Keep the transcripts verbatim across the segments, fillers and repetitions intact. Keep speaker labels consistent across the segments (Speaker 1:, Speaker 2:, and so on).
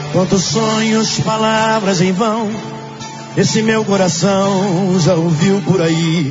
Speaker 1: Quantos sonhos, palavras em vão, esse meu coração já ouviu por aí.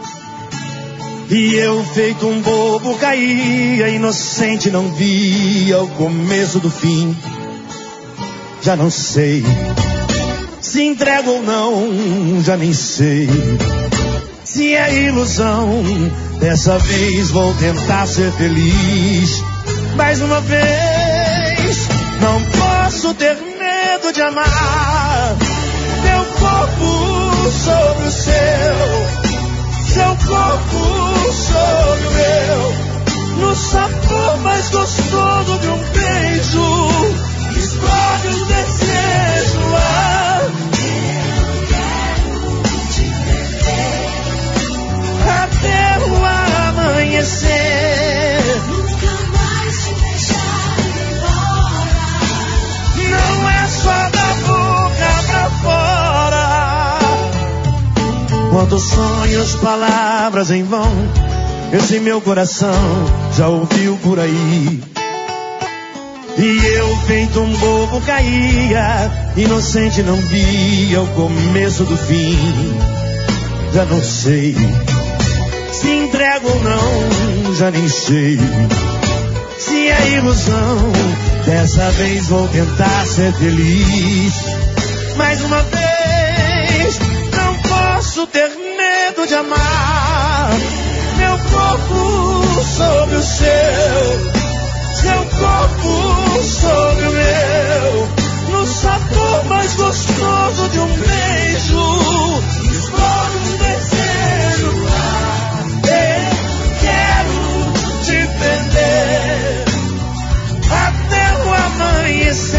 Speaker 1: E eu, feito um bobo, caía, inocente, não via o começo do fim. Já não sei se entrego ou não, já nem sei se é ilusão. Dessa vez vou tentar ser feliz. Mais uma vez, não posso ter medo de amar. Meu corpo sobre o seu, seu corpo sobre o meu, no sabor mais gostoso de um beijo, explode o desejo. Ah, eu quero te perder até o amanhecer. Nunca mais te deixar ir embora. Não é só da boca pra fora. Quantos sonhos, palavras em vão, esse meu coração já ouviu por aí. E eu, feito um bobo, caía, inocente, não via o começo do fim. Já não sei se entrego ou não, já nem sei se é ilusão. Dessa vez vou tentar ser feliz. Mais uma vez, não posso ter medo de amar. Meu corpo sobre o seu, seu corpo sobre o meu, no sabor mais gostoso de um beijo, explode um desejo. Eu quero te perder até o amanhecer.